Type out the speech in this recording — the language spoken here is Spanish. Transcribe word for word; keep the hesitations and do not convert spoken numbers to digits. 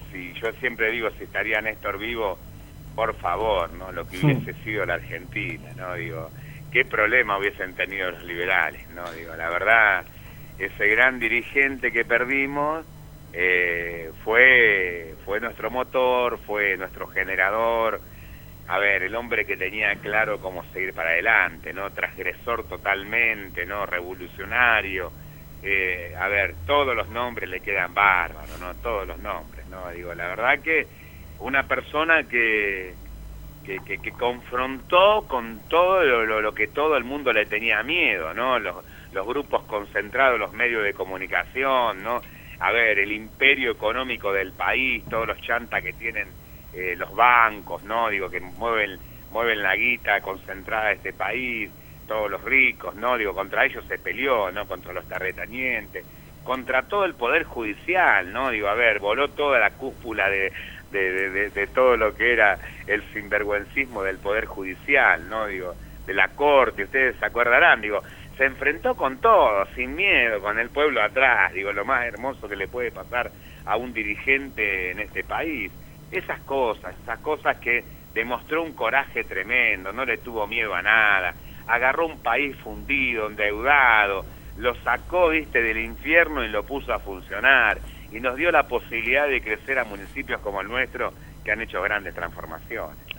si yo siempre digo, si estaría Néstor vivo, por favor, ¿no? Lo que hubiese sido la Argentina, ¿no? Digo, qué problema hubiesen tenido los liberales, ¿no? Digo, la verdad, ese gran dirigente que perdimos eh, fue, fue nuestro motor, fue nuestro generador. A ver, el hombre que tenía claro cómo seguir para adelante, ¿no? Transgresor totalmente, ¿no? Revolucionario. Eh, a ver, todos los nombres le quedan bárbaros, ¿no? Todos los nombres, ¿no? Digo, la verdad que una persona que, que, que, que confrontó con todo lo, lo, lo que todo el mundo le tenía miedo, ¿no? Los, los grupos concentrados, los medios de comunicación, ¿no? A ver, el imperio económico del país, todos los chantas que tienen eh, los bancos, ¿no? Digo, que mueven, mueven la guita concentrada de este país, todos los ricos, ¿no? Digo, contra ellos se peleó, ¿no? Contra los terratenientes, contra todo el poder judicial, ¿no? Digo, a ver, voló toda la cúpula de, de, de, de, de todo lo que era el sinvergüencismo del poder judicial, ¿no? Digo, de la corte, ustedes se acordarán, digo, se enfrentó con todo, sin miedo, con el pueblo atrás, digo, lo más hermoso que le puede pasar a un dirigente en este país. Esas cosas, esas cosas que demostró un coraje tremendo, no le tuvo miedo a nada, agarró un país fundido, endeudado, lo sacó, viste, del infierno y lo puso a funcionar, y nos dio la posibilidad de crecer a municipios como el nuestro que han hecho grandes transformaciones.